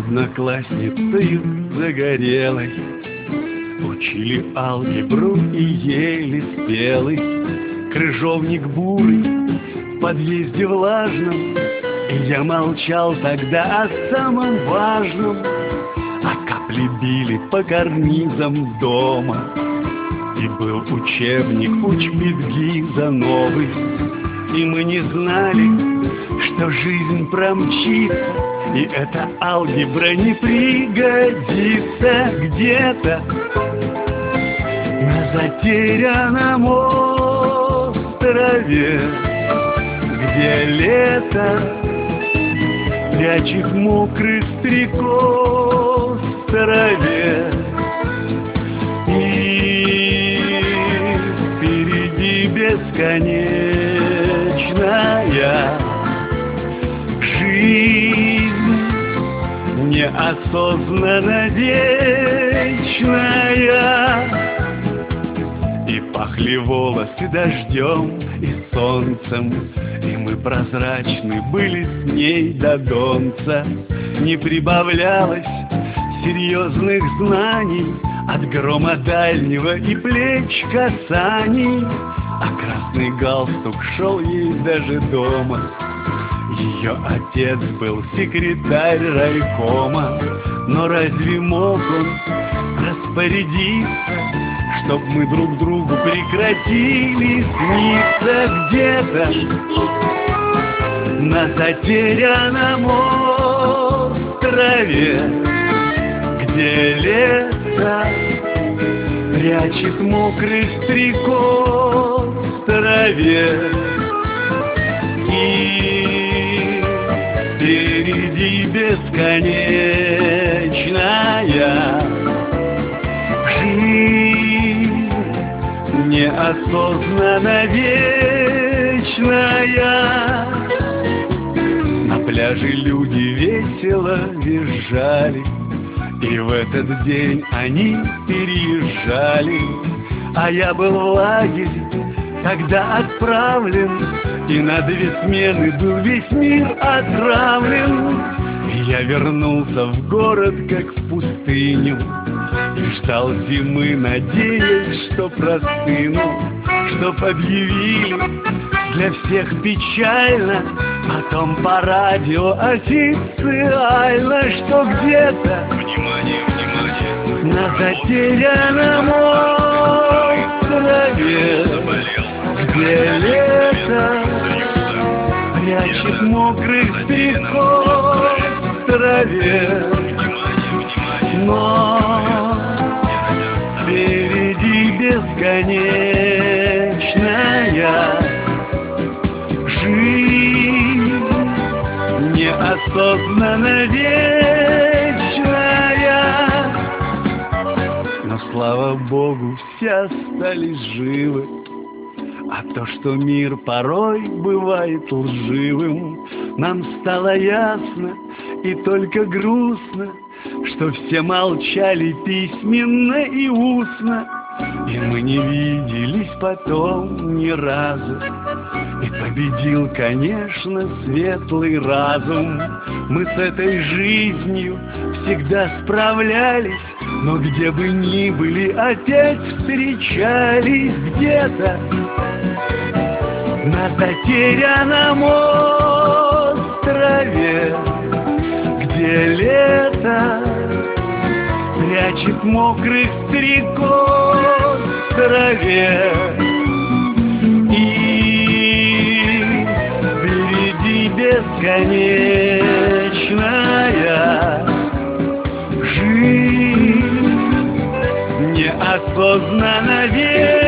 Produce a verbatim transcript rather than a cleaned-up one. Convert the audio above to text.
одноклассницею загорелой. Учили алгебру и еле спелый крыжовник бурый в подъезде влажном. И я молчал тогда о самом важном, а капли били по карнизам дома. И был учебник Учбедгиза новый, и мы не знали, что жизнь промчится, и эта алгебра не пригодится где-то на затерянном острове, где лето прячет мокрых стрекоз в траве. И впереди бесконечная жизнь, неосознанно вечная. И пахли волосы дождем и солнцем, и мы прозрачны были с ней до донца. Не прибавлялось серьезных знаний от грома дальнего и плеч касаний, а красный галстук шел ей даже дома. Ее отец был секретарь райкома, но разве мог он распорядиться, чтоб мы друг другу прекратили сниться где-то на затерянном острове, где лето прячет мокрых стрекоз в траве. И впереди бесконечная жизнь, неосознанно вечная. На пляже люди весело визжали, и в этот день они переезжали. А я был в лагере тогда отправлен, и на две смены был весь мир отравлен. И я вернулся в город, как в пустыню, и ждал зимы, надеясь, что простыну, чтоб объявили для всех печально потом по радио официально, что где-то внимание, внимание, на затерянном острове, где лето прячет мокрых стрекоз в траве, но впереди бесконечная жизнь, неосознанно вечная. Но слава Богу, все остались живы. А то, что мир порой бывает лживым, нам стало ясно и только грустно, что все молчали письменно и устно, и мы не виделись потом ни разу. И победил, конечно, светлый разум. Мы с этой жизнью всегда справлялись, но где бы ни были, опять встречались где-то на затерянном острове, где лето прячет мокрых стрекоз в траве. И впереди бесконечная жизнь, неосознанно вечная.